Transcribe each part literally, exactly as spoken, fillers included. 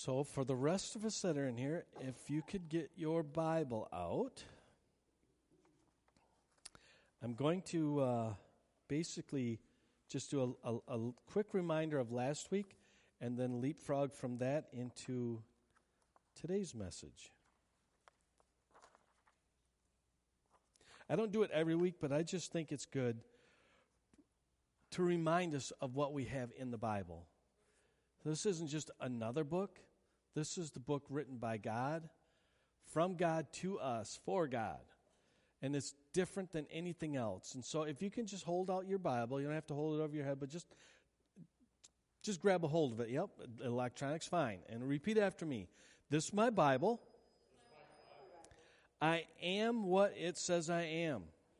So for the rest of us that are in here, if you could get your Bible out, I'm going to uh, basically just do a, a, a quick reminder of last week and then leapfrog from that into today's message. I don't do it every week, but I just think it's good to remind us of what we have in the Bible. This isn't just another book. This is the book written by God, from God to us, for God. And it's different than anything else. And so if you can just hold out your Bible, you don't have to hold it over your head, but just, just grab a hold of it. Yep, electronic's fine. And repeat after me. This is my Bible. I am what it says I am.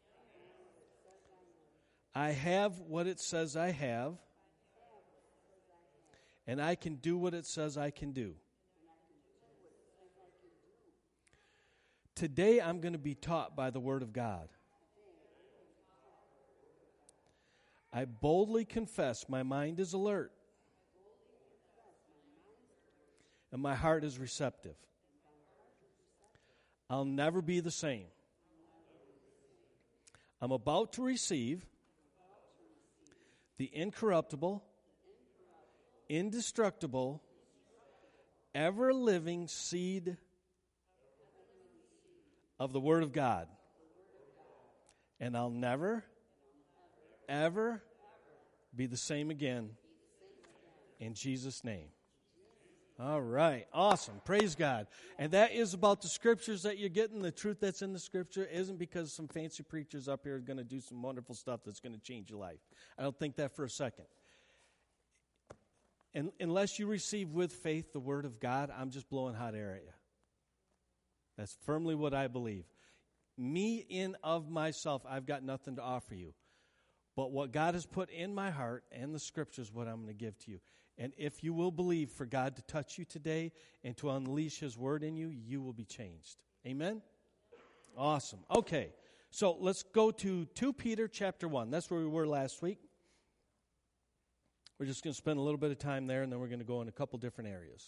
I have what it says I have. And I can do what it says I can do. Today I'm going to be taught by the Word of God. I boldly confess my mind is alert and my heart is receptive. I'll never be the same. I'm about to receive the incorruptible, indestructible, ever-living seed of the Word of God. And I'll never, ever be the same again. In Jesus' name. All right. Awesome. Praise God. And that is about the scriptures that you're getting. The truth that's in the scripture isn't because some fancy preachers up here are going to do some wonderful stuff that's going to change your life. I don't think that for a second. And unless you receive with faith the Word of God, I'm just blowing hot air at you. That's firmly what I believe. Me in of myself, I've got nothing to offer you. But what God has put in my heart and the scriptures, what I'm going to give to you. And if you will believe for God to touch you today and to unleash His Word in you, you will be changed. Amen? Awesome. Okay, so let's go to Second Peter chapter one. That's where we were last week. We're just going to spend a little bit of time there, and then we're going to go in a couple different areas.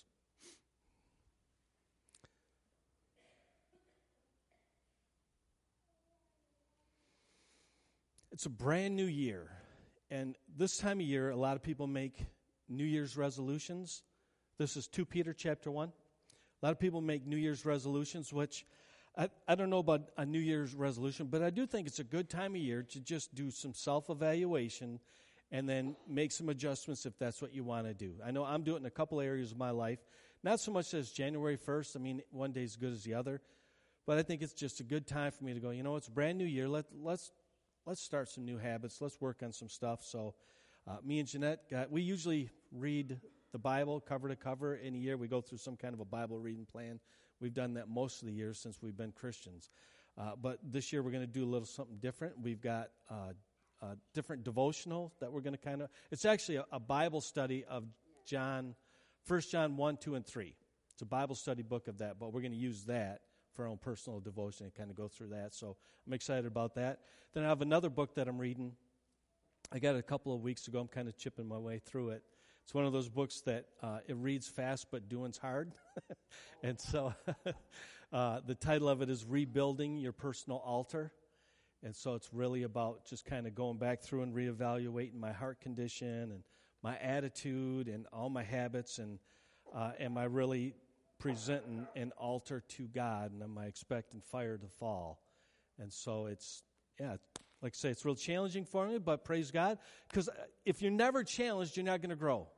It's a brand new year, and this time of year, a lot of people make New Year's resolutions. This is Second Peter chapter one. A lot of people make New Year's resolutions, which I, I don't know about a New Year's resolution, but I do think it's a good time of year to just do some self-evaluation and then make some adjustments if that's what you want to do. I know I'm doing it in a couple areas of my life. Not so much as January first. I mean, one day is as good as the other. But I think it's just a good time for me to go, you know, it's a brand new year. Let, let's let's start some new habits. Let's work on some stuff. So uh, me and Jeanette, got, we usually read the Bible cover to cover in a year. We go through some kind of a Bible reading plan. We've done that most of the years since we've been Christians. Uh, but this year we're going to do a little something different. We've got uh A different devotional that we're going to kind of, it's actually a, a Bible study of John, First John one, two, and three. It's a Bible study book of that, but we're going to use that for our own personal devotion and kind of go through that. So I'm excited about that. Then I have another book that I'm reading. I got it a couple of weeks ago. I'm kind of chipping my way through it. It's one of those books that uh, it reads fast, but doing's hard. And so uh, the title of it is Rebuilding Your Personal Altar. And so it's really about just kind of going back through and reevaluating my heart condition and my attitude and all my habits. And uh, am I really presenting an altar to God? And am I expecting fire to fall? And so it's, yeah, like I say, it's real challenging for me, but praise God. Because if you're never challenged, you're not going to grow.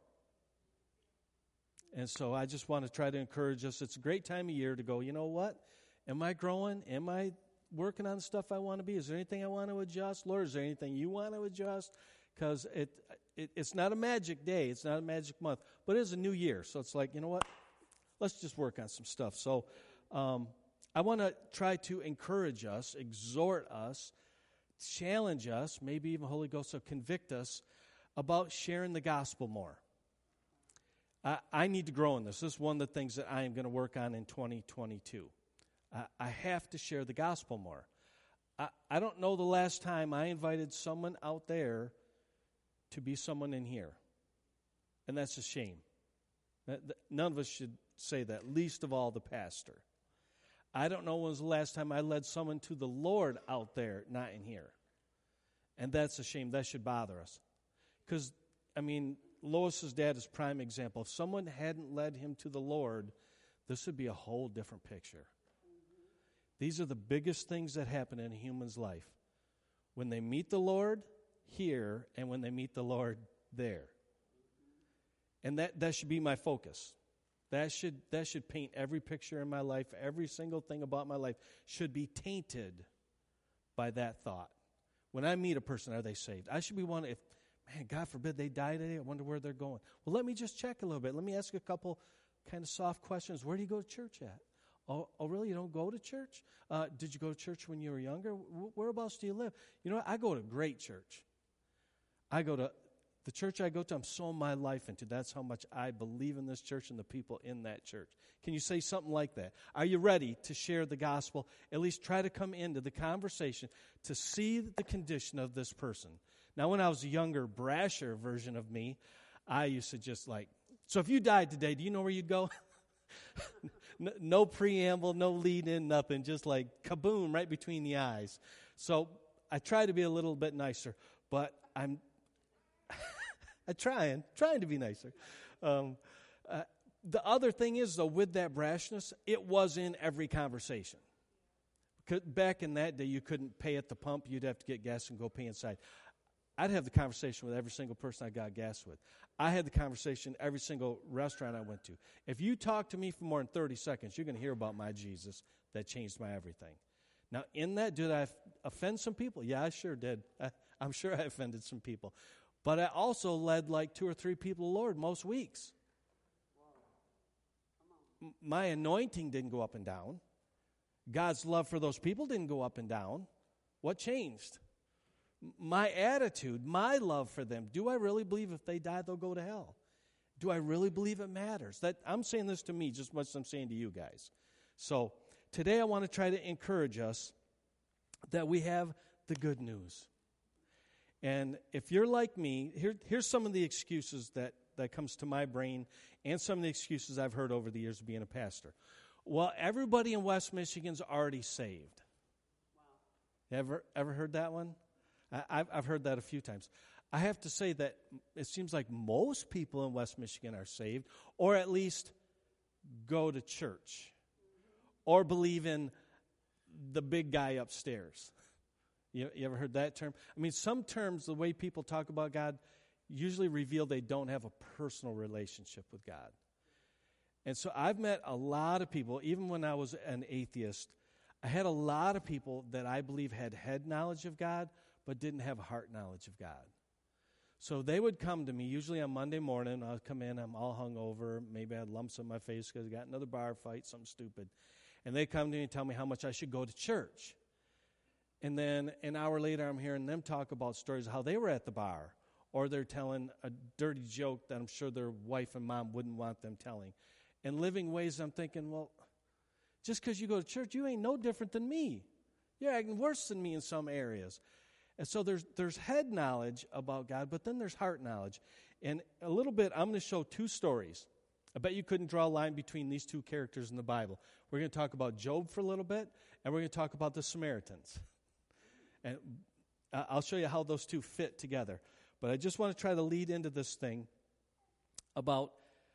And so I just want to try to encourage us. It's a great time of year to go, you know what? Am I growing? Am I working on the stuff I want to be? Is there anything I want to adjust? Lord, is there anything you want to adjust? Because it, it it's not a magic day. It's not a magic month. But it is a new year. So it's like, you know what? Let's just work on some stuff. So um, I want to try to encourage us, exhort us, challenge us, maybe even Holy Ghost will convict us about sharing the gospel more. I, I need to grow in this. This is one of the things that I am going to work on in twenty twenty-two. I have to share the gospel more. I, I don't know the last time I invited someone out there to be someone in here. And that's a shame. None of us should say that, least of all the pastor. I don't know when was the last time I led someone to the Lord out there, not in here. And that's a shame. That should bother us. Because, I mean, Lois's dad is prime example. If someone hadn't led him to the Lord, this would be a whole different picture. These are the biggest things that happen in a human's life. When they meet the Lord here and when they meet the Lord there. And that, that should be my focus. That should that should paint every picture in my life. Every single thing about my life should be tainted by that thought. When I meet a person, are they saved? I should be one, if, man, God forbid they die today, I wonder where they're going. Well, let me just check a little bit. Let me ask a couple kind of soft questions. Where do you go to church at? Oh, oh really? You don't go to church? Uh, did you go to church when you were younger? Whereabouts do you live? You know what? I go to a great church. I go to... The church I go to, I'm sowing my life into. That's how much I believe in this church and the people in that church. Can you say something like that? Are you ready to share the gospel? At least try to come into the conversation to see the condition of this person. Now, when I was a younger, brasher version of me, I used to just like, so if you died today, do you know where you'd go? no, no preamble, no lead in, nothing. Just like kaboom right between the eyes. So I try to be a little bit nicer, but I'm I'm trying, trying to be nicer. Um, uh, the other thing is, though, with that brashness, it was in every conversation. Back in that day, you couldn't pay at the pump. You'd have to get gas and go pay inside. I'd have the conversation with every single person I got gas with. I had the conversation every single restaurant I went to. If you talk to me for more than thirty seconds, you're going to hear about my Jesus that changed my everything. Now, in that, did I offend some people? Yeah, I sure did. I, I'm sure I offended some people. But I also led like two or three people to the Lord most weeks. M- my anointing didn't go up and down. God's love for those people didn't go up and down. What changed? M- my attitude, my love for them. Do I really believe if they die, they'll go to hell? Do I really believe it matters? That I'm saying this to me just as much as I'm saying to you guys. So today I want to try to encourage us that we have the good news. And if you're like me, here, here's some of the excuses that, that comes to my brain and some of the excuses I've heard over the years of being a pastor. Well, everybody in West Michigan's already saved. Wow. Ever ever heard that one? I, I've, I've heard that a few times. I have to say that it seems like most people in West Michigan are saved, or at least go to church, or believe in the big guy upstairs. You, you ever heard that term? I mean, some terms, the way people talk about God, usually reveal they don't have a personal relationship with God. And so I've met a lot of people, even when I was an atheist, I had a lot of people that I believe had head knowledge of God, but didn't have heart knowledge of God. So they would come to me, usually on Monday morning. I'd come in, I'm all hungover. Maybe I had lumps on my face because I got another bar fight, something stupid. And they come to me and tell me how much I should go to church. And then an hour later, I'm hearing them talk about stories of how they were at the bar, or they're telling a dirty joke that I'm sure their wife and mom wouldn't want them telling. And living ways, I'm thinking, well, just because you go to church, you ain't no different than me. You're acting worse than me in some areas. And so there's there's head knowledge about God, but then there's heart knowledge. And a little bit, I'm going to show two stories. I bet you couldn't draw a line between these two characters in the Bible. We're going to talk about Job for a little bit, and we're going to talk about the Samaritans. And I'll show you how those two fit together. But I just want to try to lead into this thing about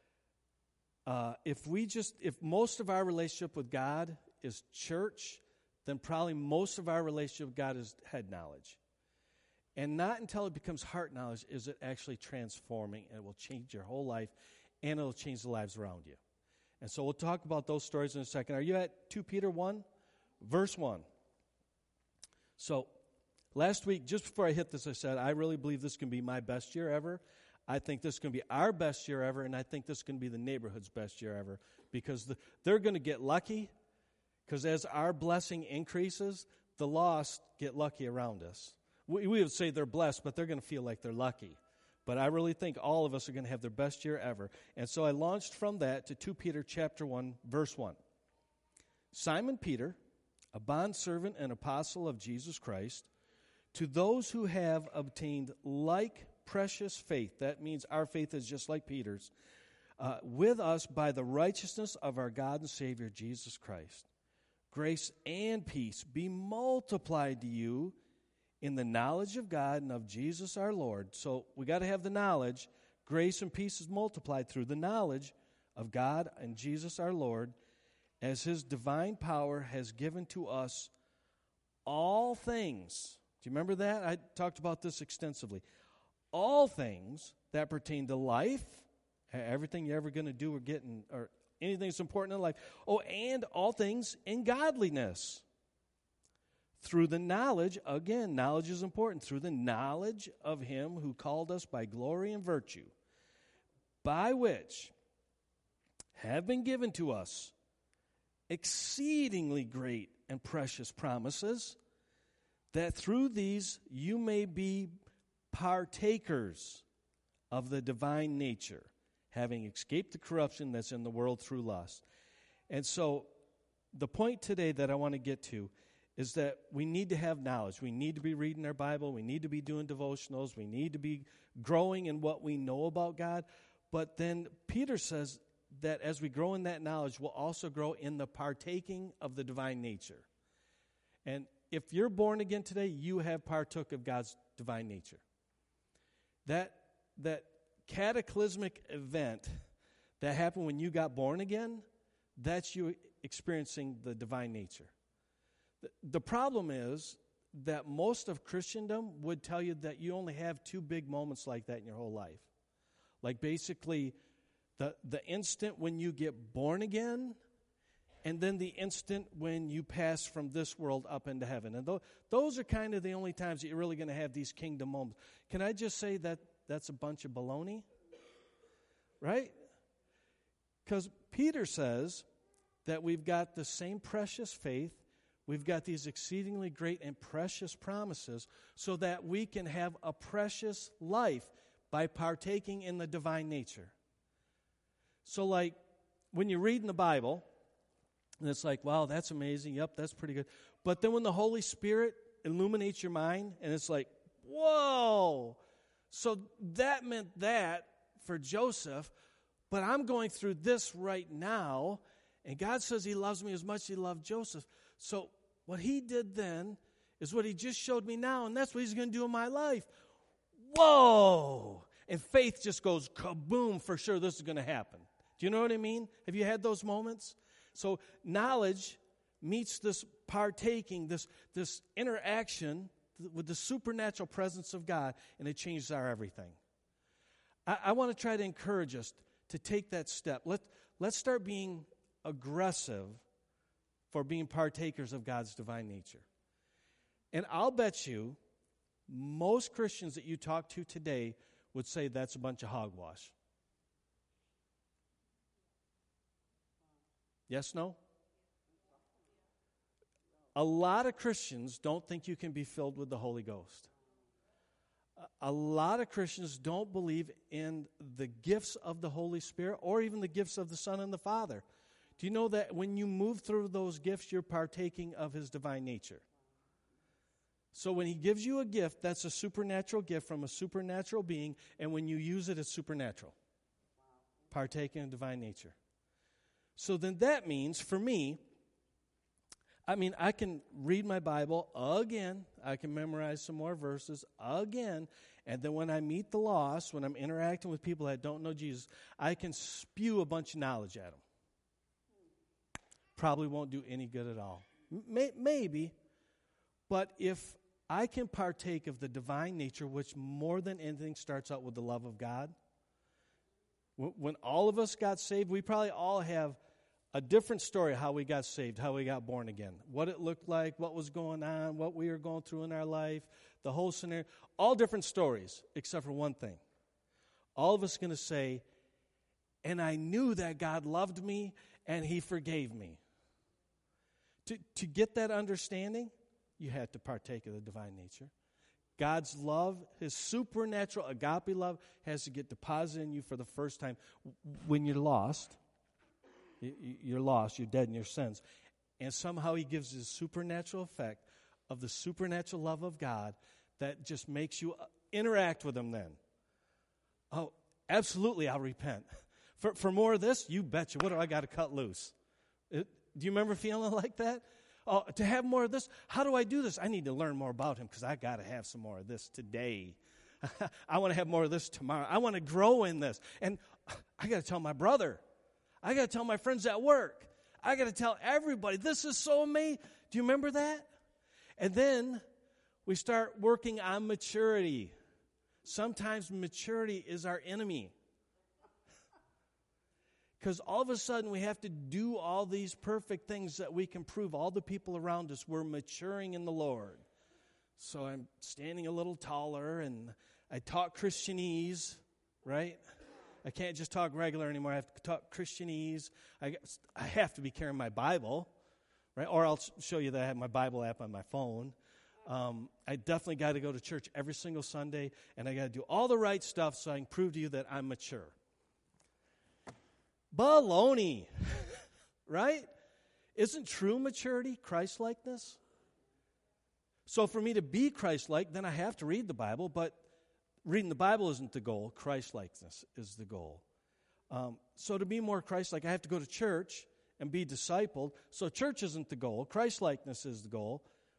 uh, if we just, if most of our relationship with God is church, then probably most of our relationship with God is head knowledge. And not until it becomes heart knowledge is it actually transforming, and it will change your whole life, and it will change the lives around you. And so we'll talk about those stories in a second. Are you at Second Peter one? Verse one. So, last week, just before I hit this, I said, I really believe this can be my best year ever. I think this can be our best year ever, and I think this can be the neighborhood's best year ever, because the, they're going to get lucky, because as our blessing increases, the lost get lucky around us. We, we would say they're blessed, but they're going to feel like they're lucky. But I really think all of us are going to have their best year ever. And so I launched from that to Second Peter chapter one, verse one. Simon Peter, a bondservant and apostle of Jesus Christ, to those who have obtained like precious faith, that means our faith is just like Peter's, uh, with us by the righteousness of our God and Savior, Jesus Christ. Grace and peace be multiplied to you in the knowledge of God and of Jesus our Lord. So we got to have the knowledge. Grace and peace is multiplied through the knowledge of God and Jesus our Lord, as his divine power has given to us all things. Do you remember that? I talked about this extensively. All things that pertain to life, everything you're ever going to do or get, in, or anything that's important in life. Oh, and all things in godliness. Through the knowledge, again, knowledge is important, through the knowledge of him who called us by glory and virtue, by which have been given to us exceedingly great and precious promises, that through these you may be partakers of the divine nature, having escaped the corruption that's in the world through lust. And so the point today that I want to get to is that we need to have knowledge. We need to be reading our Bible. We need to be doing devotionals. We need to be growing in what we know about God. But then Peter says that as we grow in that knowledge, we'll also grow in the partaking of the divine nature. And if you're born again today, you have partook of God's divine nature. That that cataclysmic event that happened when you got born again, that's you experiencing the divine nature. The, the problem is that most of Christendom would tell you that you only have two big moments like that in your whole life. Like basically the, the instant when you get born again, and then the instant when you pass from this world up into heaven. And th- those are kind of the only times that you're really going to have these kingdom moments. Can I just say that that's a bunch of baloney? Right? Because Peter says that we've got the same precious faith, we've got these exceedingly great and precious promises, so that we can have a precious life by partaking in the divine nature. So like, when you read in the Bible, and it's like, wow, that's amazing. Yep, that's pretty good. But then when the Holy Spirit illuminates your mind, and it's like, whoa. So that meant that for Joseph, but I'm going through this right now, and God says he loves me as much as he loved Joseph. So what he did then is what he just showed me now, and that's what he's going to do in my life. Whoa. And faith just goes kaboom, for sure this is going to happen. Do you know what I mean? Have you had those moments? So knowledge meets this partaking, this, this interaction with the supernatural presence of God, and it changes our everything. I, I want to try to encourage us to take that step. Let, let's start being aggressive for being partakers of God's divine nature. And I'll bet you most Christians that you talk to today would say that's a bunch of hogwash. Yes, no? A lot of Christians don't think you can be filled with the Holy Ghost. A lot of Christians don't believe in the gifts of the Holy Spirit or even the gifts of the Son and the Father. Do you know that when you move through those gifts, you're partaking of his divine nature? So when he gives you a gift, that's a supernatural gift from a supernatural being, and when you use it, it's supernatural. Partaking of divine nature. So then that means, for me, I mean, I can read my Bible again. I can memorize some more verses again. And then when I meet the lost, when I'm interacting with people that don't know Jesus, I can spew a bunch of knowledge at them. Probably won't do any good at all. May, maybe. But if I can partake of the divine nature, which more than anything starts out with the love of God. When all of us got saved, we probably all have a different story how we got saved, how we got born again, what it looked like, what was going on, what we were going through in our life, the whole scenario. All different stories, except for one thing. All of us going to say, and I knew that God loved me and he forgave me. To, to get that understanding, you had to partake of the divine nature. God's love, his supernatural agape love, has to get deposited in you for the first time when you're lost. You're lost, you're dead in your sins. And somehow he gives this supernatural effect of the supernatural love of God that just makes you interact with him then. Oh, absolutely, I'll repent. For, for more of this, you betcha. What do I got to cut loose? It, do you remember feeling like that? Oh, to have more of this, how do I do this? I need to learn more about him because I got to have some more of this today. I want to have more of this tomorrow. I want to grow in this. And I got to tell my brother. I got to tell my friends at work. I got to tell everybody. This is so amazing. Do you remember that? And then we start working on maturity. Sometimes maturity is our enemy. Because all of a sudden we have to do all these perfect things that we can prove all the people around us we're maturing in the Lord. So I'm standing a little taller and I talk Christianese, right? I can't just talk regular anymore. I have to talk Christianese. I, I have to be carrying my Bible, right? Or I'll show you that I have my Bible app on my phone. Um, I definitely got to go to church every single Sunday, and I got to do all the right stuff so I can prove to you that I'm mature. Baloney, right? Isn't true maturity Christ-likeness? So for me to be Christ-like, then I have to read the Bible, but reading the Bible isn't the goal. Christ-likeness is the goal. Um, so to be more Christ-like, I have to go to church and be discipled. So church isn't the goal. Christ-likeness is the goal.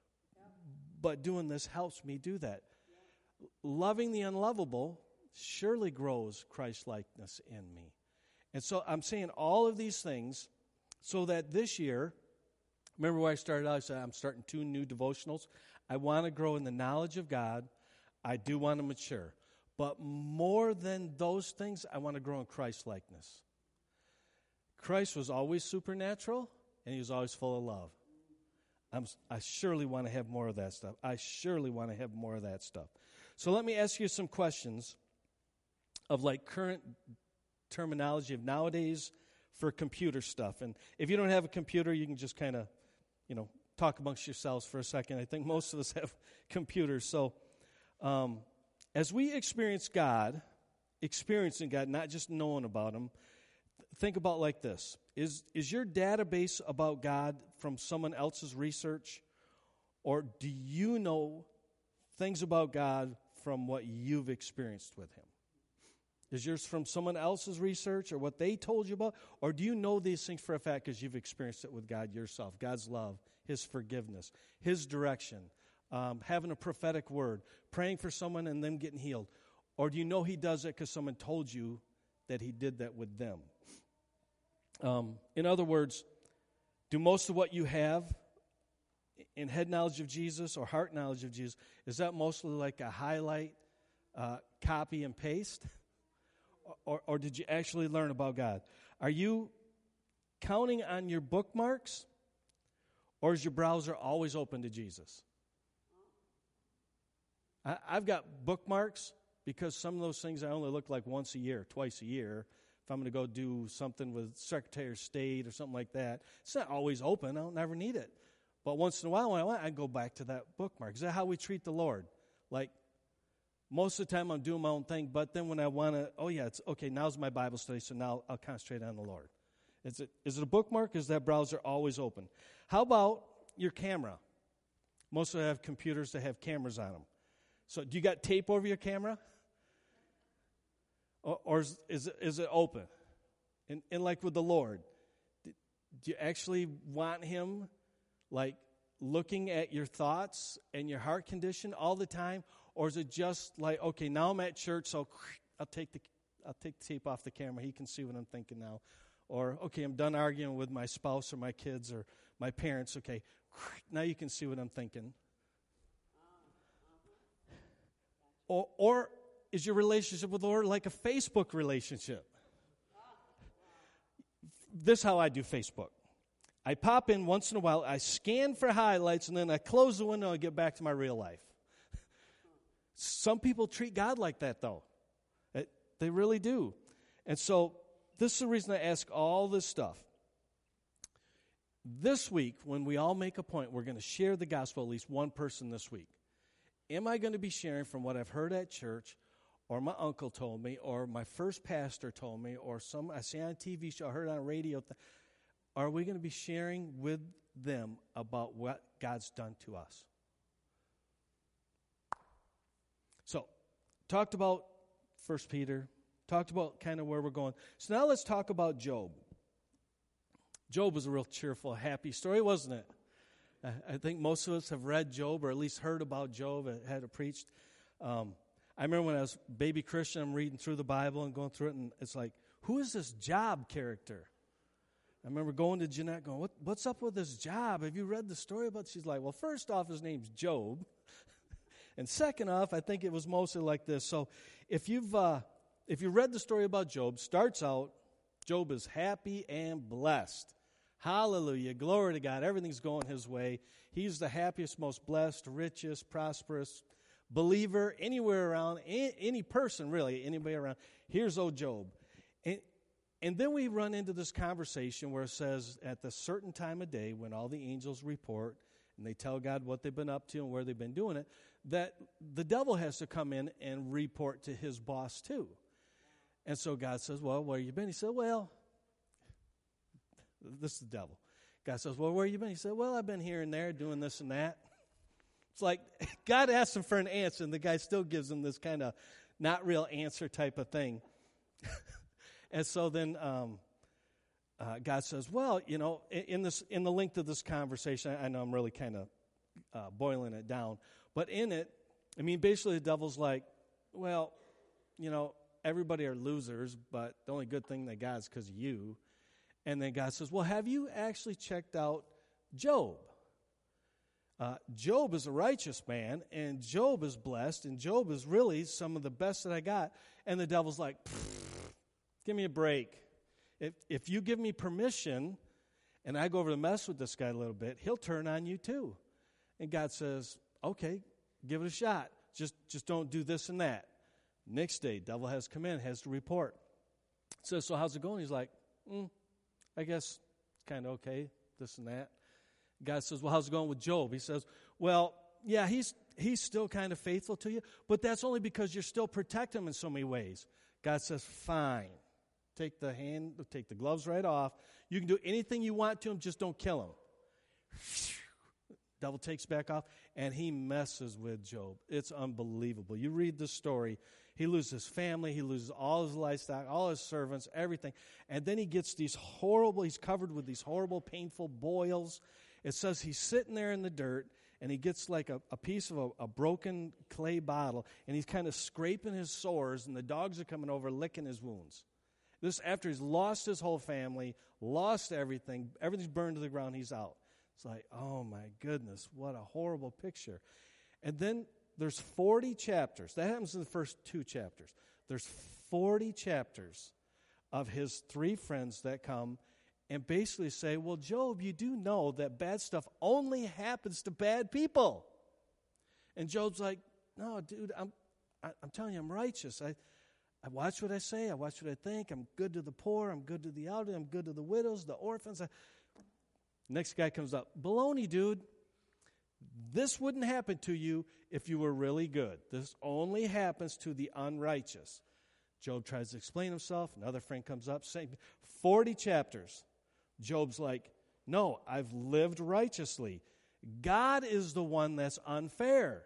But doing this helps me do that. Loving the unlovable surely grows Christ-likeness in me. And so I'm saying all of these things so that this year, remember where I started out? I said I'm starting two new devotionals. I want to grow in the knowledge of God. I do want to mature. But more than those things, I want to grow in Christ-likeness. Christ was always supernatural, and he was always full of love. I'm, I surely want to have more of that stuff. I surely want to have more of that stuff. So let me ask you some questions of like current terminology of nowadays for computer stuff. And if you don't have a computer, you can just kind of, you know, talk amongst yourselves for a second. I think most of us have computers. So um, as we experience God, experiencing God, not just knowing about him, think about like this. Is is your database about God from someone else's research? Or do you know things about God from what you've experienced with him? Is yours from someone else's research or what they told you about? Or do you know these things for a fact because you've experienced it with God yourself? God's love, his forgiveness, his direction, um, having a prophetic word, praying for someone and them getting healed. Or do you know he does it because someone told you that he did that with them? Um, in other words, do most of what you have in head knowledge of Jesus or heart knowledge of Jesus, is that mostly like a highlight, uh, copy and paste? Or, or did you actually learn about God? Are you counting on your bookmarks, or is your browser always open to Jesus? I, I've got bookmarks because some of those things I only look like once a year, twice a year. If I'm going to go do something with Secretary of State or something like that, it's not always open. I don't never need it. But once in a while, when I want, I go back to that bookmark. Is that how we treat the Lord? Like, most of the time I'm doing my own thing, but then when I want to, oh yeah, it's okay, now's my Bible study, so now I'll concentrate on the Lord. Is it is it a bookmark, or is that browser always open? How about your camera? Most of them have computers that have cameras on them. So do you got tape over your camera? Or, or is, is, it, is it open? And, and like with the Lord, do you actually want him, like, looking at your thoughts and your heart condition all the time? Or is it just like, okay, now I'm at church, so I'll take the I'll take the tape off the camera. He can see what I'm thinking now. Or, okay, I'm done arguing with my spouse or my kids or my parents. Okay, now you can see what I'm thinking. Or, or is your relationship with the Lord like a Facebook relationship? This is how I do Facebook. I pop in once in a while, I scan for highlights, and then I close the window and get back to my real life. Some people treat God like that, though. It, they really do. And so this is the reason I ask all this stuff. This week, when we all make a point, we're going to share the gospel, at least one person this week. Am I going to be sharing from what I've heard at church, or my uncle told me, or my first pastor told me, or some I see on a T V show, I heard on a radio? Th- are we going to be sharing with them about what God's done to us? So, talked about First Peter, Talked about kind of where we're going. So now let's talk about Job. Job was a real cheerful, happy story, wasn't it? I think most of us have read Job or at least heard about Job and had it preached. Um, I remember when I was a baby Christian, I'm reading through the Bible and going through it, and it's like, who is this Job character? I remember going to Jeanette going, what, what's up with this Job? Have you read the story about it? She's like, well, first off, his name's Job. And second off, I think it was mostly like this. So if you've uh, if you read the story about Job, starts out, Job is happy and blessed. Hallelujah. Glory to God. Everything's going his way. He's the happiest, most blessed, richest, prosperous believer anywhere around, any person really, anybody around. Here's old Job. And, and then we run into this conversation where it says at the certain time of day when all the angels report and they tell God what they've been up to and where they've been doing it, that the devil has to come in and report to his boss too. And so God says, well, where you been? He said, well, this is the devil. God says, well, where you been? He said, well, I've been here and there doing this and that. It's like God asks him for an answer, and the guy still gives him this kind of not real answer type of thing. And so then um, uh, God says, well, you know, in this in the length of this conversation, I know I'm really kind of uh, boiling it down, but in it, I mean, basically the devil's like, well, you know, everybody are losers, but the only good thing they got is because of you. And then God says, well, have you actually checked out Job? Uh, Job is a righteous man, and Job is blessed, and Job is really some of the best that I got. And the devil's like, give me a break. If, if you give me permission and I go over to mess with this guy a little bit, he'll turn on you too. And God says, okay, give it a shot. Just, just don't do this and that. Next day, devil has come in, has to report. Says, so how's it going? He's like, mm. I guess it's kind of okay, this and that. God says, well, how's it going with Job? He says, well, yeah, he's he's still kind of faithful to you, but that's only because you're still protecting him in so many ways. God says, fine. Take the hand, take the gloves right off. You can do anything you want to him, just don't kill him. Devil takes back off, and he messes with Job. It's unbelievable. You read the story. He loses his family. He loses all his livestock, all his servants, everything. And then he gets these horrible, he's covered with these horrible, painful boils. It says he's sitting there in the dirt, and he gets like a, a piece of a, a broken clay bottle, and he's kind of scraping his sores, and the dogs are coming over, licking his wounds. This after he's lost his whole family, lost everything, everything's burned to the ground, he's out. It's like, oh my goodness, what a horrible picture. And then there's forty chapters. That happens in the first two chapters. There's forty chapters of his three friends that come and basically say, well, Job, you do know that bad stuff only happens to bad people. And Job's like, no, dude, I'm I, I'm telling you, I'm righteous. I, I watch what I say. I watch what I think. I'm good to the poor. I'm good to the elderly. I'm good to the widows, the orphans. I, Next guy comes up. Baloney, dude. This wouldn't happen to you if you were really good. This only happens to the unrighteous. Job tries to explain himself. Another friend comes up. Same. forty chapters. Job's like, no, I've lived righteously. God is the one that's unfair.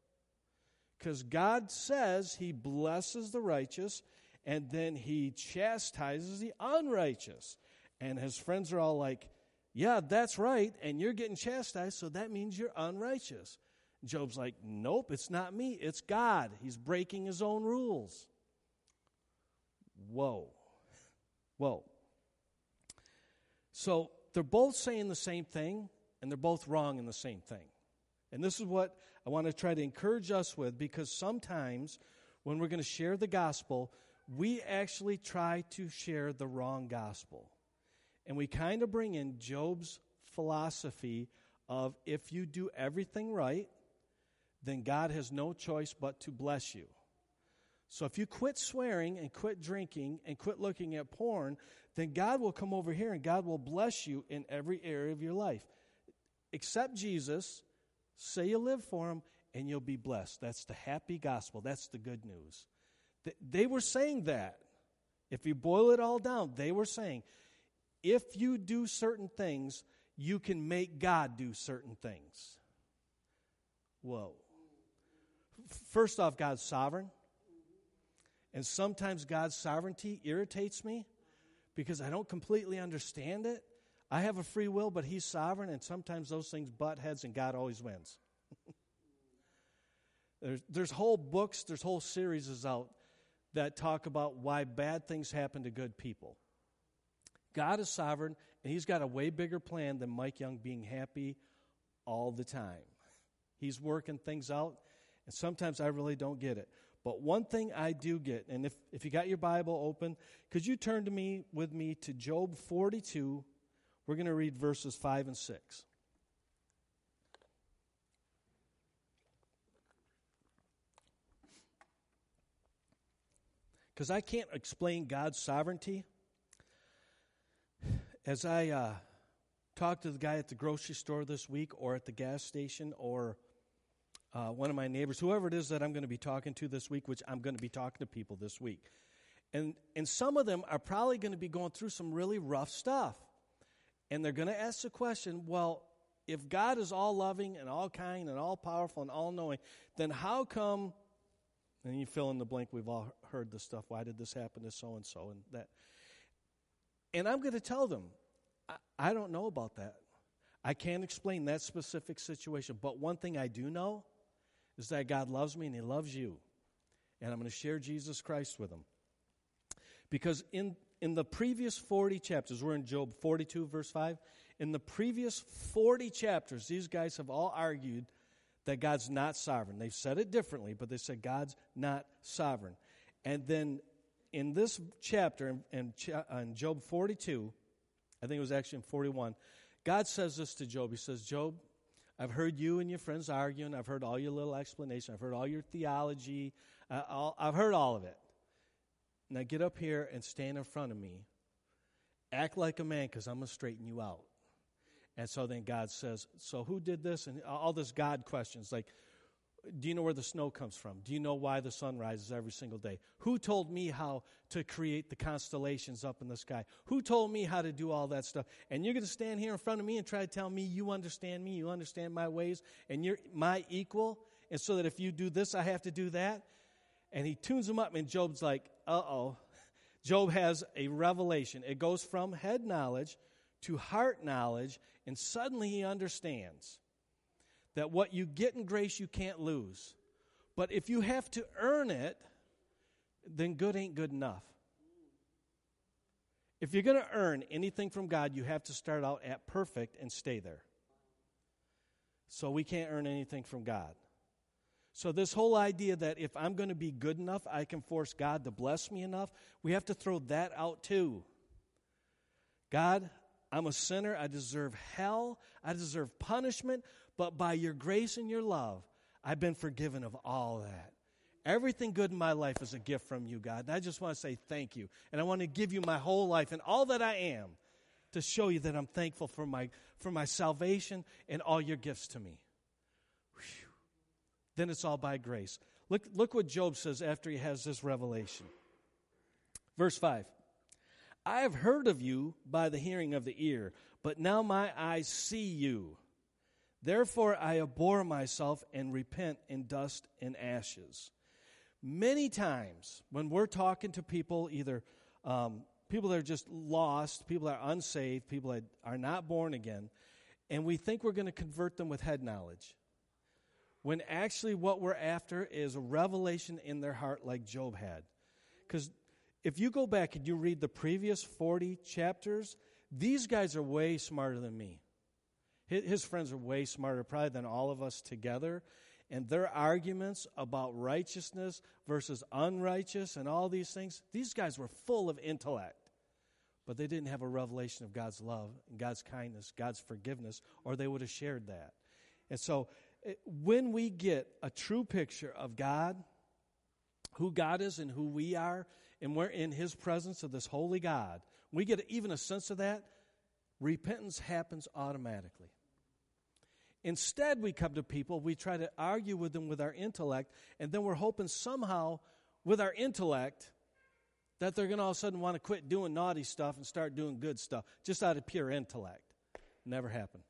Because God says he blesses the righteous and then he chastises the unrighteous. And his friends are all like, yeah, that's right, and you're getting chastised, so that means you're unrighteous. Job's like, nope, it's not me, it's God. He's breaking his own rules. Whoa. Whoa. So they're both saying the same thing, and they're both wrong in the same thing. And this is what I want to try to encourage us with, because sometimes when we're going to share the gospel, we actually try to share the wrong gospel. And we kind of bring in Job's philosophy of if you do everything right, then God has no choice but to bless you. So if you quit swearing and quit drinking and quit looking at porn, then God will come over here and God will bless you in every area of your life. Accept Jesus, say you live for him, and you'll be blessed. That's the happy gospel. That's the good news. They were saying that. If you boil it all down, they were saying, if you do certain things, you can make God do certain things. Whoa. First off, God's sovereign. And sometimes God's sovereignty irritates me because I don't completely understand it. I have a free will, but he's sovereign, and sometimes those things butt heads, and God always wins. there's, there's whole books, there's whole series out that talk about why bad things happen to good people. God is sovereign, and he's got a way bigger plan than Mike Young being happy all the time. He's working things out, and sometimes I really don't get it. But one thing I do get, and if, if you got your Bible open, could you turn to me with me to Job forty-two? We're going to read verses five and six. Because I can't explain God's sovereignty. As I uh, talked to the guy at the grocery store this week, or at the gas station, or uh, one of my neighbors, whoever it is that I'm going to be talking to this week, which I'm going to be talking to people this week. And, and some of them are probably going to be going through some really rough stuff. And they're going to ask the question, well, if God is all loving and all kind and all powerful and all knowing, then how come, and you fill in the blank, we've all heard this stuff, why did this happen to so-and-so and that. And I'm going to tell them, I, I don't know about that. I can't explain that specific situation. But one thing I do know is that God loves me and he loves you. And I'm going to share Jesus Christ with him. Because in, in the previous forty chapters, we're in Job forty-two, verse five. In the previous forty chapters, these guys have all argued that God's not sovereign. They've said it differently, but they said God's not sovereign. And then in this chapter, in, in, in Job forty-two, I think it was actually in forty-one, God says this to Job. He says, Job, I've heard you and your friends arguing. I've heard all your little explanation. I've heard all your theology. Uh, all, I've heard all of it. Now get up here and stand in front of me. Act like a man, because I'm going to straighten you out. And so then God says, so who did this? And all this God questions, like, do you know where the snow comes from? Do you know why the sun rises every single day? Who told me how to create the constellations up in the sky? Who told me how to do all that stuff? And you're going to stand here in front of me and try to tell me you understand me, you understand my ways, and you're my equal, and so that if you do this, I have to do that? And he tunes him up, and Job's like, uh-oh. Job has a revelation. It goes from head knowledge to heart knowledge, and suddenly he understands that what you get in grace you can't lose. But if you have to earn it, then good ain't good enough. If you're going to earn anything from God, you have to start out at perfect and stay there. So we can't earn anything from God. So this whole idea that if I'm going to be good enough, I can force God to bless me enough, we have to throw that out too. God, I'm a sinner. I deserve hell. I deserve punishment. But by your grace and your love, I've been forgiven of all that. Everything good in my life is a gift from you, God. And I just want to say thank you. And I want to give you my whole life and all that I am to show you that I'm thankful for my, for my salvation and all your gifts to me. Whew. Then it's all by grace. Look, look what Job says after he has this revelation. Verse five. I have heard of you by the hearing of the ear, but now my eyes see you. Therefore I abhor myself and repent in dust and ashes. Many times when we're talking to people, either um, people that are just lost, people that are unsaved, people that are not born again, and we think we're going to convert them with head knowledge, when actually what we're after is a revelation in their heart like Job had. Because if you go back and you read the previous forty chapters, these guys are way smarter than me. His friends are way smarter probably than all of us together. And their arguments about righteousness versus unrighteous and all these things, these guys were full of intellect. But they didn't have a revelation of God's love, and God's kindness, God's forgiveness, or they would have shared that. And so when we get a true picture of God, who God is and who we are, and we're in his presence of this holy God, we get even a sense of that, repentance happens automatically. Instead, we come to people, we try to argue with them with our intellect, and then we're hoping somehow with our intellect that they're going to all of a sudden want to quit doing naughty stuff and start doing good stuff just out of pure intellect. Never happen.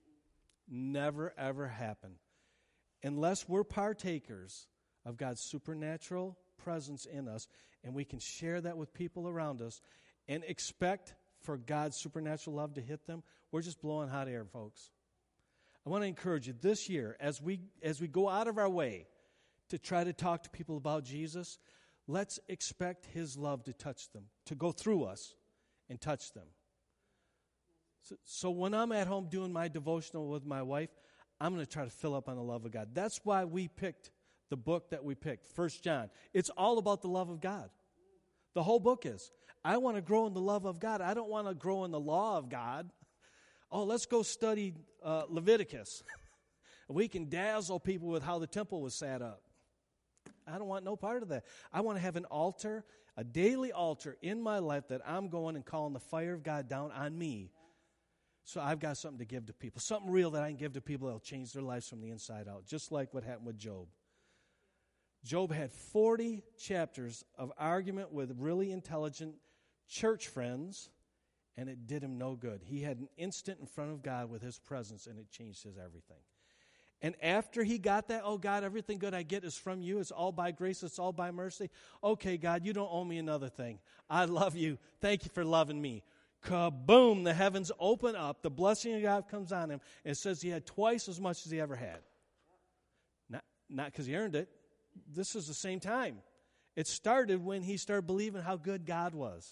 Never, ever happen. Unless we're partakers of God's supernatural presence in us, and we can share that with people around us and expect for God's supernatural love to hit them, we're just blowing hot air, folks. I want to encourage you this year, as we as we go out of our way to try to talk to people about Jesus, let's expect his love to touch them, to go through us and touch them. So, so when I'm at home doing my devotional with my wife, I'm going to try to fill up on the love of God. That's why we picked the book that we picked, First John. It's all about the love of God. The whole book is. I want to grow in the love of God. I don't want to grow in the law of God. Oh, let's go study uh, Leviticus. We can dazzle people with how the temple was set up. I don't want no part of that. I want to have an altar, a daily altar in my life that I'm going and calling the fire of God down on me. So I've got something to give to people, something real that I can give to people that will change their lives from the inside out, just like what happened with Job. Job had forty chapters of argument with really intelligent church friends, and it did him no good. He had an instant in front of God with his presence, and it changed his everything. And after he got that, oh, God, everything good I get is from you. It's all by grace. It's all by mercy. Okay, God, you don't owe me another thing. I love you. Thank you for loving me. Kaboom, the heavens open up. The blessing of God comes on him. And it says he had twice as much as he ever had. Not not because he earned it. This is the same time. It started when he started believing how good God was.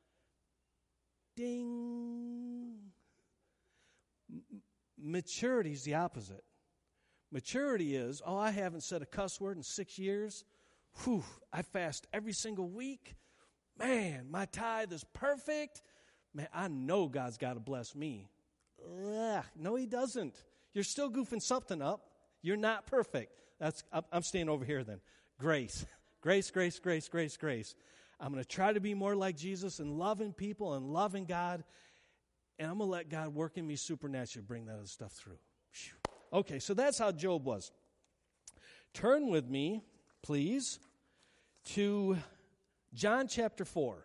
Ding. M- maturity is the opposite. Maturity is, oh, I haven't said a cuss word in six years. Whew, I fast every single week. Man, my tithe is perfect. Man, I know God's got to bless me. Ugh, no, he doesn't. You're still goofing something up. You're not perfect. That's I'm staying over here then. Grace. Grace, grace, grace, grace, grace. I'm going to try to be more like Jesus and loving people and loving God. And I'm going to let God work in me supernaturally to bring that other stuff through. Whew. Okay, so that's how Job was. Turn with me, please, to John chapter four.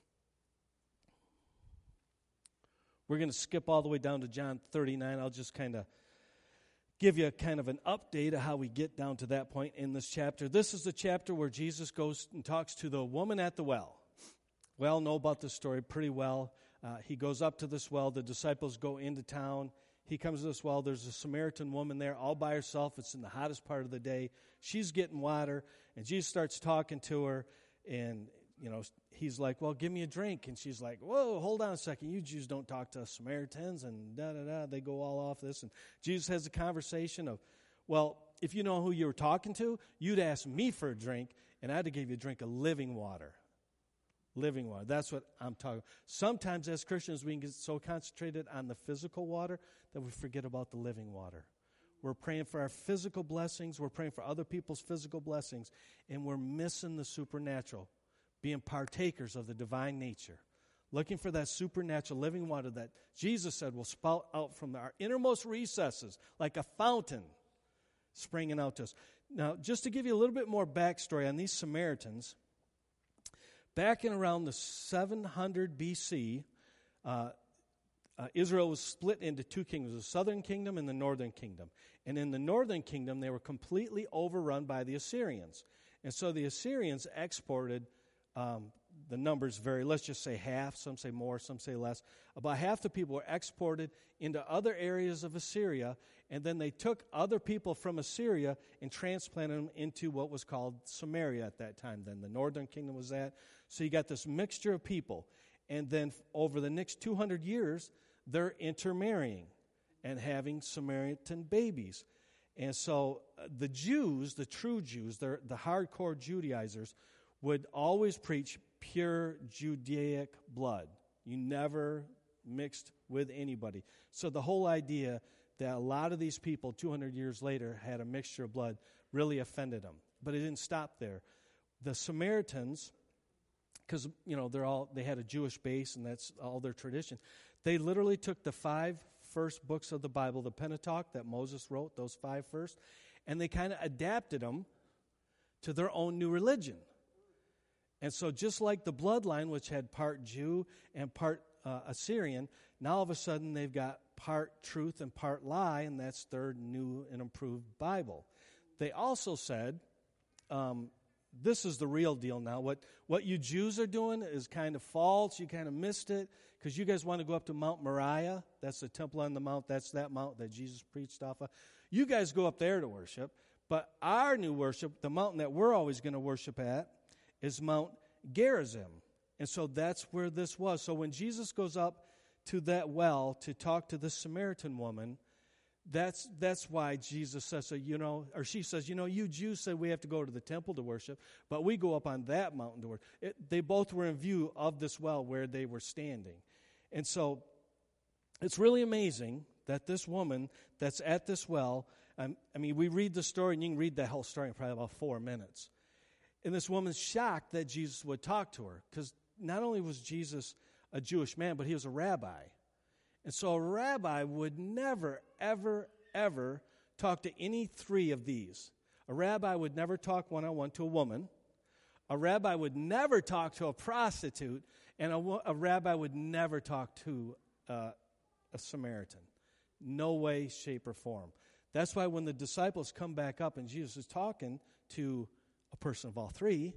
We're going to skip all the way down to John thirty-nine. I'll just kind of give you a kind of an update of how we get down to that point in this chapter. This is the chapter where Jesus goes and talks to the woman at the well. We all know about this story pretty well. Uh, he goes up to this well. The disciples go into town. He comes to this well. There's a Samaritan woman there all by herself. It's in the hottest part of the day. She's getting water, and Jesus starts talking to her, and, you know, he's like, well, give me a drink. And she's like, whoa, hold on a second. You Jews don't talk to us Samaritans, and da-da-da. They go all off this. And Jesus has a conversation of, well, if you know who you were talking to, you'd ask me for a drink, and I'd give you a drink of living water. Living water. That's what I'm talking about. Sometimes as Christians, we can get so concentrated on the physical water that we forget about the living water. We're praying for our physical blessings. We're praying for other people's physical blessings, and we're missing the supernatural, being partakers of the divine nature, looking for that supernatural living water that Jesus said will spout out from our innermost recesses like a fountain springing out to us. Now, just to give you a little bit more backstory on these Samaritans, back in around the seven hundred B C, uh, uh, Israel was split into two kingdoms, the southern kingdom and the northern kingdom. And in the northern kingdom, they were completely overrun by the Assyrians. And so the Assyrians exported, um, the numbers vary, let's just say half, some say more, some say less. About half the people were exported into other areas of Assyria, and then they took other people from Assyria and transplanted them into what was called Samaria at that time. Then the northern kingdom was that. So you got this mixture of people. And then over the next two hundred years, they're intermarrying and having Samaritan babies. And so uh, the Jews, the true Jews, the hardcore Judaizers, would always preach pure Judaic blood. You never mixed with anybody. So the whole idea that a lot of these people two hundred years later had a mixture of blood really offended them. But it didn't stop there. The Samaritans, because, you know, they're all they had a Jewish base and that's all their tradition, they literally took the five first books of the Bible, the Pentateuch that Moses wrote, those five first, and they kind of adapted them to their own new religion. And so just like the bloodline, which had part Jew and part uh, Assyrian, now all of a sudden they've got part truth and part lie, and that's their new and improved Bible. They also said, um, this is the real deal now. What what you Jews are doing is kind of false. You kind of missed it because you guys want to go up to Mount Moriah. That's the temple on the mount. That's that mount that Jesus preached off of. You guys go up there to worship. But our new worship, the mountain that we're always going to worship at, is Mount Gerizim. And so that's where this was. So when Jesus goes up to that well to talk to this Samaritan woman, that's that's why Jesus says, so, you know, or she says, you know, you Jews said we have to go to the temple to worship, but we go up on that mountain to worship. It, they both were in view of this well where they were standing. And so it's really amazing that this woman that's at this well, um, I mean, we read the story, and you can read that whole story in probably about four minutes. And this woman's shocked that Jesus would talk to her, because not only was Jesus a Jewish man, but he was a rabbi. And so a rabbi would never, ever, ever talk to any three of these. A rabbi would never talk one-on-one to a woman. A rabbi would never talk to a prostitute. And a, a rabbi would never talk to uh, a Samaritan. No way, shape, or form. That's why when the disciples come back up and Jesus is talking to a person of all three,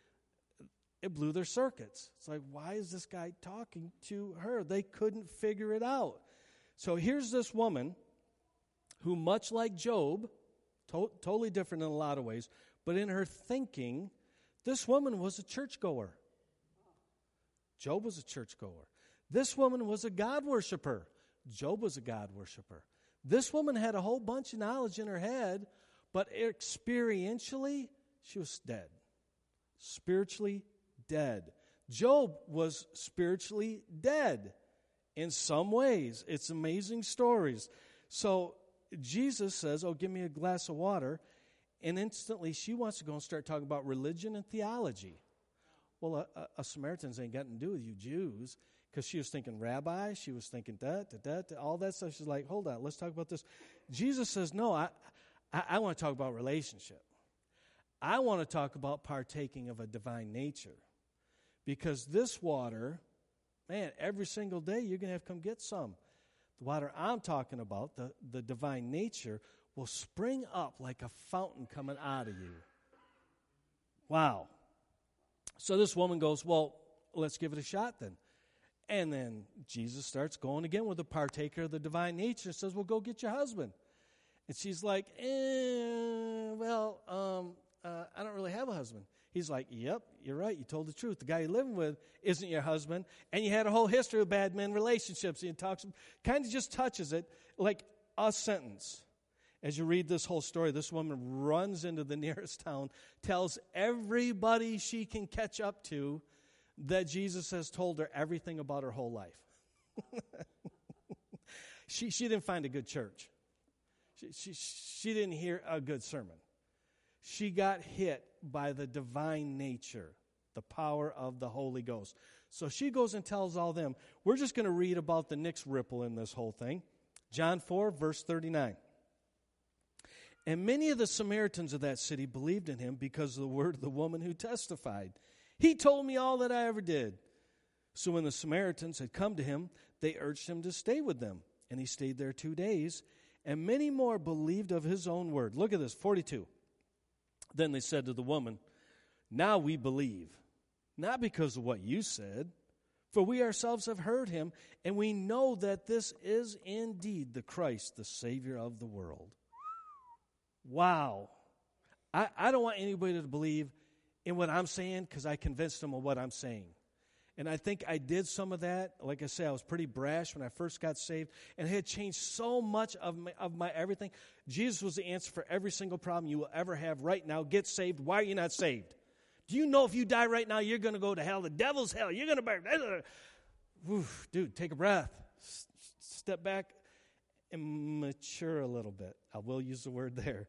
it blew their circuits. It's like, why is this guy talking to her? They couldn't figure it out. So here's this woman who, much like Job, to- totally different in a lot of ways, but in her thinking, this woman was a churchgoer. Job was a churchgoer. This woman was a God worshiper. Job was a God worshiper. This woman had a whole bunch of knowledge in her head, but experientially, she was dead. Spiritually dead. Job was spiritually dead in some ways. It's amazing stories. So Jesus says, oh, give me a glass of water. And instantly she wants to go and start talking about religion and theology. Well, a, a, a Samaritans ain't got nothing to do with you Jews, because she was thinking rabbi. She was thinking that, that, that, all that stuff. She's like, hold on, let's talk about this. Jesus says, no, I, I, I want to talk about relationship. I want to talk about partaking of a divine nature. Because this water, man, every single day you're going to have to come get some. The water I'm talking about, the, the divine nature, will spring up like a fountain coming out of you. Wow. So this woman goes, well, let's give it a shot then. And then Jesus starts going again with the partaker of the divine nature and says, well, go get your husband. And she's like, eh, well, um, uh, I don't really have a husband. He's like, yep, you're right. You told the truth. The guy you're living with isn't your husband. And you had a whole history of bad men relationships. He talks, kind of just touches it like a sentence. As you read this whole story, this woman runs into the nearest town, tells everybody she can catch up to that Jesus has told her everything about her whole life. she, she didn't find a good church. She, she, she didn't hear a good sermon. She got hit by the divine nature, the power of the Holy Ghost. So she goes and tells all them. We're just going to read about the next ripple in this whole thing. John four, verse thirty-nine. And many of the Samaritans of that city believed in him because of the word of the woman who testified. He told me all that I ever did. So when the Samaritans had come to him, they urged him to stay with them. And he stayed there two days. And many more believed of his own word. Look at this, forty-two. Then they said to the woman, now we believe, not because of what you said, for we ourselves have heard him, and we know that this is indeed the Christ, the Savior of the world. Wow. I, I don't want anybody to believe in what I'm saying because I convinced them of what I'm saying. And I think I did some of that. Like I say, I was pretty brash when I first got saved, and it had changed so much of my, of my everything. Jesus was the answer for every single problem you will ever have right now. Get saved. Why are you not saved? Do you know if you die right now, you're going to go to hell? The devil's hell. You're going to burn. Oof, dude, take a breath. S- step back and mature a little bit. I will use the word there.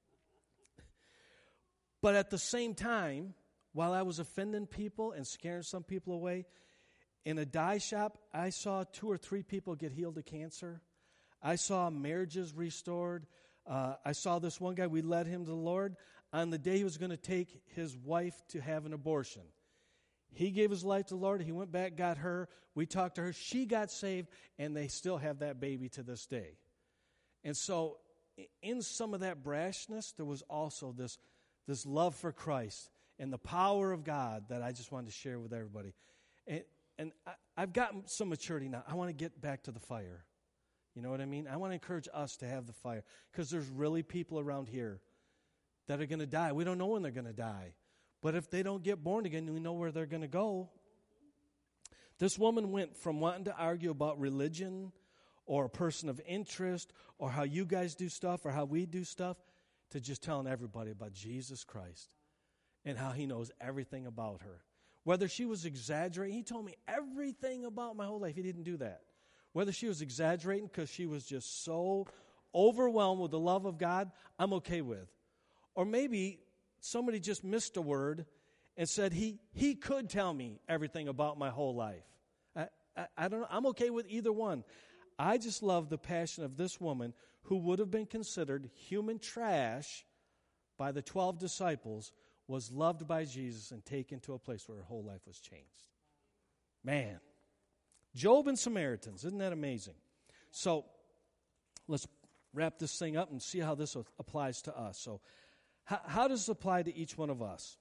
But at the same time, while I was offending people and scaring some people away, in a dye shop, I saw two or three people get healed of cancer. I saw marriages restored. Uh, I saw this one guy, we led him to the Lord on the day he was going to take his wife to have an abortion. He gave his life to the Lord. He went back, got her. We talked to her. She got saved, and they still have that baby to this day. And so in some of that brashness, there was also this, this love for Christ. and the power of God that I just wanted to share with everybody. And, and I, I've gotten some maturity now. I want to get back to the fire. You know what I mean? I want to encourage us to have the fire because there's really people around here that are going to die. We don't know when they're going to die. But if they don't get born again, we know where they're going to go. This woman went from wanting to argue about religion or a person of interest or how you guys do stuff or how we do stuff to just telling everybody about Jesus Christ and how he knows everything about her. Whether she was exaggerating, he told me everything about my whole life. He didn't do that. Whether she was exaggerating because she was just so overwhelmed with the love of God, I'm okay with. Or maybe somebody just missed a word and said he he could tell me everything about my whole life. I, I, I don't know. I'm okay with either one. I just love the passion of this woman who would have been considered human trash by the twelve disciples, was loved by Jesus and taken to a place where her whole life was changed. Man. Job and Samaritans. Isn't that amazing? So let's wrap this thing up and see how this applies to us. So how, how does it apply to each one of us?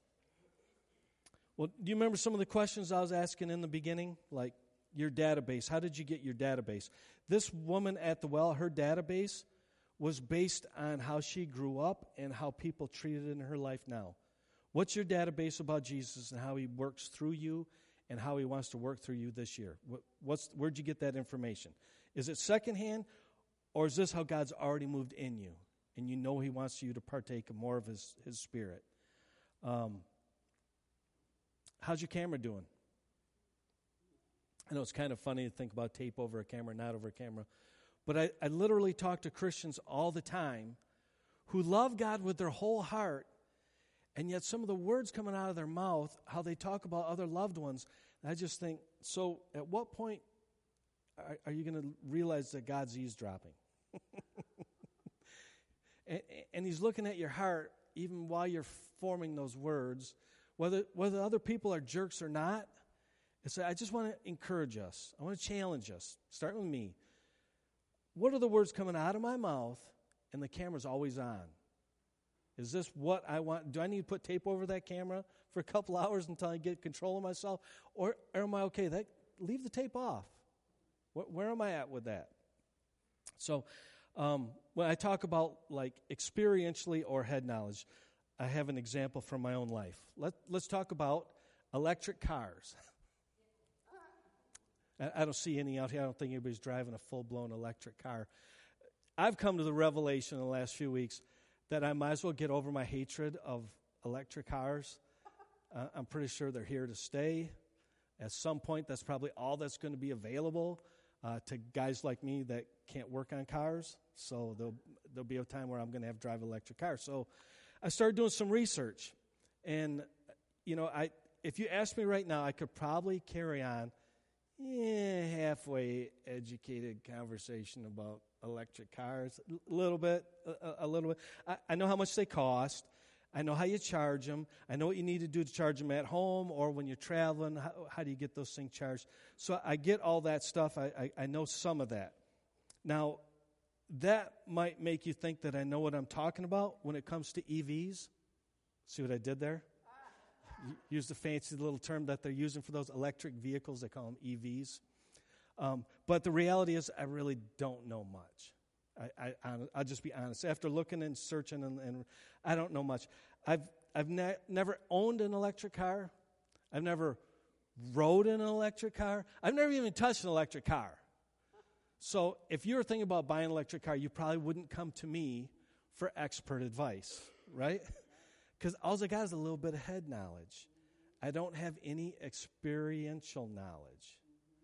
Well, do you remember some of the questions I was asking in the beginning? Like your database. How did you get your database? This woman at the well, her database was based on how she grew up and how people treated it in her life now. What's your database about Jesus and how he works through you and how he wants to work through you this year? What's, where'd you get that information? Is it secondhand, or is this how God's already moved in you and you know he wants you to partake of more of his, his spirit? Um, how's your camera doing? I know it's kind of funny to think about tape over a camera, not over a camera. But I, I literally talk to Christians all the time who love God with their whole heart, and yet some of the words coming out of their mouth, how they talk about other loved ones, I just think, so at what point are, are you going to realize that God's eavesdropping? and, and he's looking at your heart even while you're forming those words, whether whether other people are jerks or not. It's, I just want to encourage us. I want to challenge us. Start with me. What are the words coming out of my mouth and the camera's always on? Is this what I want? Do I need to put tape over that camera for a couple hours until I get control of myself? Or, or am I okay? That, leave the tape off. Where, where am I at with that? So um, when I talk about like experientially or head knowledge, I have an example from my own life. Let, let's talk about electric cars. I don't see any out here. I don't think anybody's driving a full-blown electric car. I've come to the revelation in the last few weeks that I might as well get over my hatred of electric cars. Uh, I'm pretty sure they're here to stay. At some point, that's probably all that's going to be available uh, to guys like me that can't work on cars. So there'll, there'll be a time where I'm going to have to drive an electric car. So I started doing some research. And, you know, I if you ask me right now, I could probably carry on Yeah, halfway educated conversation about electric cars. A little bit, a, a little bit. I, I know how much they cost. I know how you charge them. I know what you need to do to charge them at home or when you're traveling. How, how do you get those things charged? So I get all that stuff. I, I, I know some of that. Now, that might make you think that I know what I'm talking about when it comes to E Vs. See what I did there? Use the fancy little term that they're using for those electric vehicles. They call them E Vs. Um, but the reality is I really don't know much. I, I, I'll just be honest. After looking and searching, and, and I don't know much. I've I've ne- never owned an electric car. I've never rode in an electric car. I've never even touched an electric car. So if you were thinking about buying an electric car, you probably wouldn't come to me for expert advice, right? Because all I got is a little bit of head knowledge. I don't have any experiential knowledge.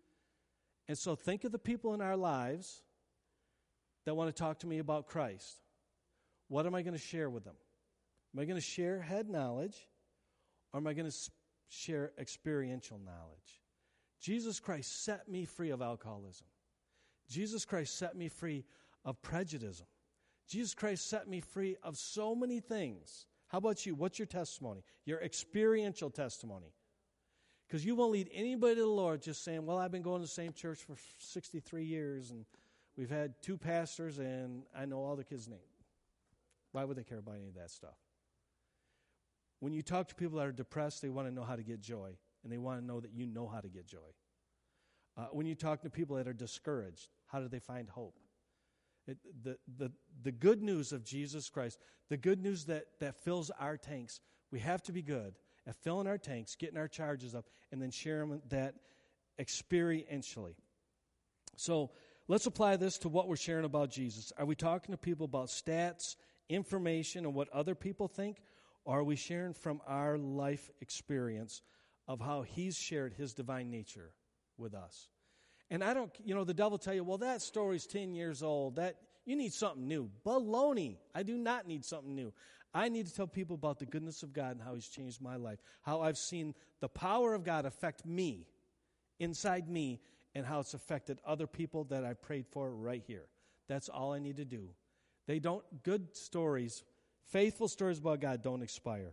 And so think of the people in our lives that want to talk to me about Christ. What am I going to share with them? Am I going to share head knowledge, or am I going to share experiential knowledge? Jesus Christ set me free of alcoholism. Jesus Christ set me free of prejudice. Jesus Christ set me free of so many things. How about you? What's your testimony? Your experiential testimony. Because you won't lead anybody to the Lord just saying, well, I've been going to the same church for sixty-three years, and we've had two pastors, and I know all the kids' names. Why would they care about any of that stuff? When you talk to people that are depressed, they want to know how to get joy, and they want to know that you know how to get joy. Uh, when you talk to people that are discouraged, how do they find hope? It, the, the, the good news of Jesus Christ, the good news that, that fills our tanks, we have to be good at filling our tanks, getting our charges up, and then sharing that experientially. So let's apply this to what we're sharing about Jesus. Are we talking to people about stats, information, and what other people think? Or are we sharing from our life experience of how he's shared his divine nature with us? And I don't, you know, the devil tell you, well, that story's ten years old. That you need something new. Baloney. I do not need something new. I need to tell people about the goodness of God and how he's changed my life, how I've seen the power of God affect me, inside me, and how it's affected other people that I prayed for right here. That's all I need to do. They don't, good stories, faithful stories about God don't expire.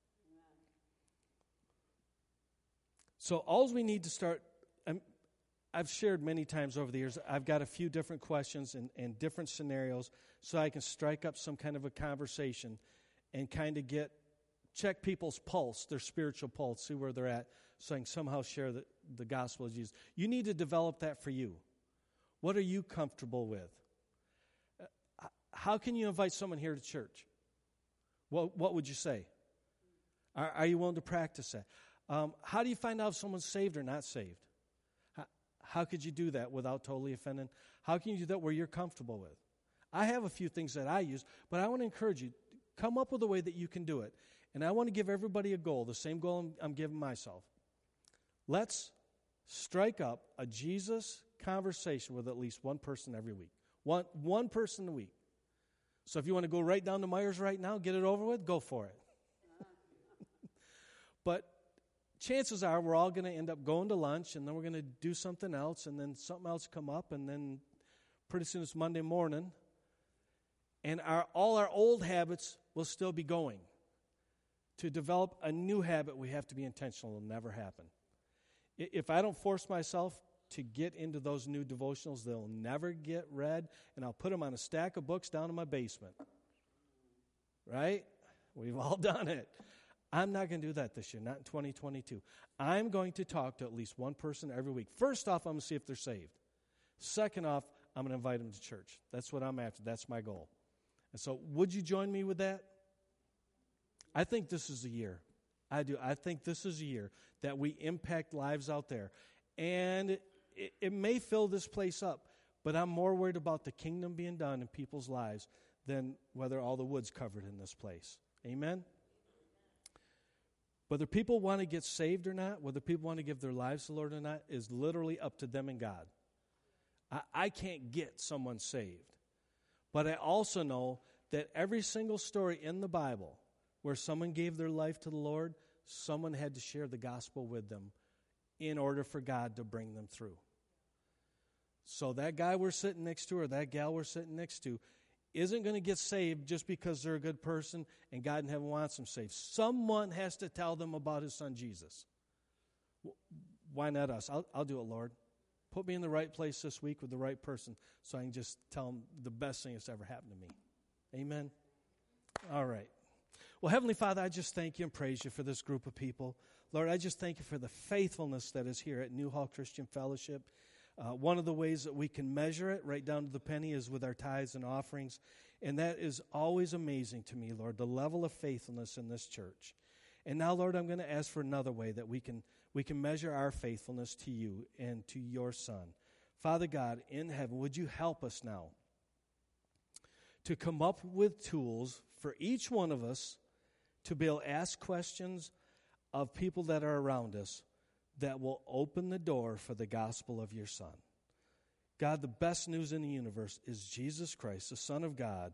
So all we need to start, um, I've shared many times over the years, I've got a few different questions and, and different scenarios so I can strike up some kind of a conversation and kind of get, check people's pulse, their spiritual pulse, see where they're at, so I can somehow share the, the gospel of Jesus. You need to develop that for you. What are you comfortable with? Uh, how can you invite someone here to church? What, what would you say? Are, are you willing to practice that? Um, how do you find out if someone's saved or not saved? How, how could you do that without totally offending? How can you do that where you're comfortable with? I have a few things that I use, but I want to encourage you, come up with a way that you can do it. And I want to give everybody a goal, the same goal I'm, I'm giving myself. Let's strike up a Jesus conversation with at least one person every week. One, one person a week. So if you want to go right down to Myers right now, get it over with, go for it. But chances are we're all going to end up going to lunch, and then we're going to do something else, and then something else come up, and then pretty soon it's Monday morning, and our all our old habits will still be going. To develop a new habit, we have to be intentional. It'll never happen. If I don't force myself to get into those new devotionals, they'll never get read, and I'll put them on a stack of books down in my basement. Right? We've all done it. I'm not going to do that this year, not in twenty twenty-two. I'm going to talk to at least one person every week. First off, I'm going to see if they're saved. Second off, I'm going to invite them to church. That's what I'm after. That's my goal. And so would you join me with that? I think this is a year. I do. I think this is a year that we impact lives out there. And it, it may fill this place up, but I'm more worried about the kingdom being done in people's lives than whether all the wood's covered in this place. Amen? Whether people want to get saved or not, whether people want to give their lives to the Lord or not, is literally up to them and God. I, I can't get someone saved. But I also know that every single story in the Bible where someone gave their life to the Lord, someone had to share the gospel with them in order for God to bring them through. So that guy we're sitting next to or that gal we're sitting next to isn't going to get saved just because they're a good person and God in heaven wants them saved. Someone has to tell them about his son Jesus. Why not us? I'll, I'll do it, Lord. Put me in the right place this week with the right person so I can just tell them the best thing that's ever happened to me. Amen? All right. Well, Heavenly Father, I just thank you and praise you for this group of people. Lord, I just thank you for the faithfulness that is here at New Hall Christian Fellowship. Uh, one of the ways that we can measure it right down to the penny is with our tithes and offerings. And that is always amazing to me, Lord, the level of faithfulness in this church. And now, Lord, I'm going to ask for another way that we can we can measure our faithfulness to you and to your Son. Father God, in heaven, would you help us now to come up with tools for each one of us to be able to ask questions of people that are around us that will open the door for the gospel of your Son. God, the best news in the universe is Jesus Christ, the Son of God,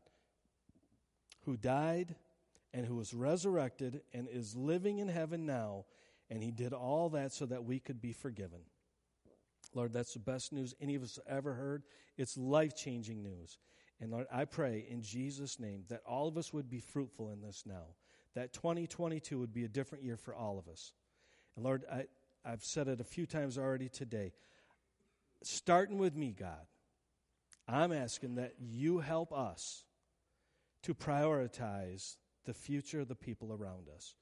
who died and who was resurrected and is living in heaven now, and he did all that so that we could be forgiven. Lord, that's the best news any of us ever heard. It's life-changing news. And Lord, I pray in Jesus' name that all of us would be fruitful in this now, that twenty twenty-two would be a different year for all of us. And Lord, I, I've said it a few times already today. Starting with me, God, I'm asking that you help us to prioritize the future of the people around us.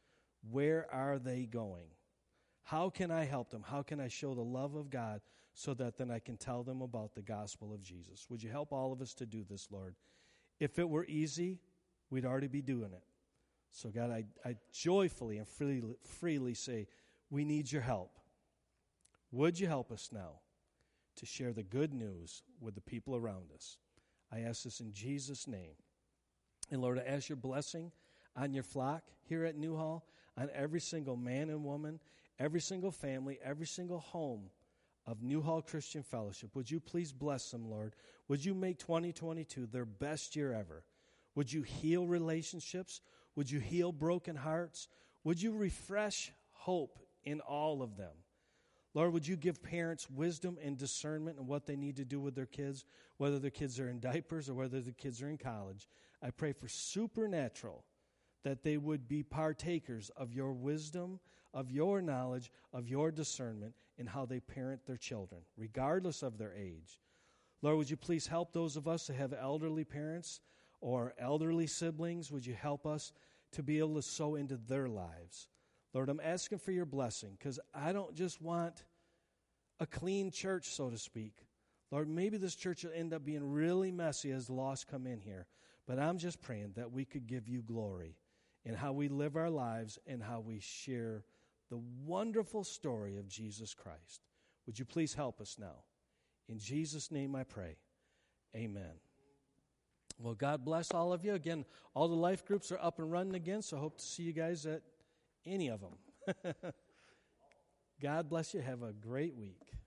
Where are they going? How can I help them? How can I show the love of God so that then I can tell them about the gospel of Jesus? Would you help all of us to do this, Lord? If it were easy, we'd already be doing it. So, God, I, I joyfully and freely, freely say, we need your help. Would you help us now to share the good news with the people around us? I ask this in Jesus' name. And, Lord, I ask your blessing on your flock here at Newhall, on every single man and woman, every single family, every single home of Newhall Christian Fellowship. Would you please bless them, Lord? Would you make twenty twenty-two their best year ever? Would you heal relationships? Would you heal broken hearts? Would you refresh hope in all of them? Lord, would you give parents wisdom and discernment in what they need to do with their kids, whether their kids are in diapers or whether their kids are in college? I pray for supernatural, that they would be partakers of your wisdom, of your knowledge, of your discernment in how they parent their children, regardless of their age. Lord, would you please help those of us that have elderly parents or elderly siblings? Would you help us to be able to sow into their lives? Lord, I'm asking for your blessing because I don't just want a clean church, so to speak. Lord, maybe this church will end up being really messy as the lost come in here. But I'm just praying that we could give you glory in how we live our lives and how we share the wonderful story of Jesus Christ. Would you please help us now? In Jesus' name I pray. Amen. Well, God bless all of you. Again, all the life groups are up and running again, so I hope to see you guys at any of them. God bless you. Have a great week.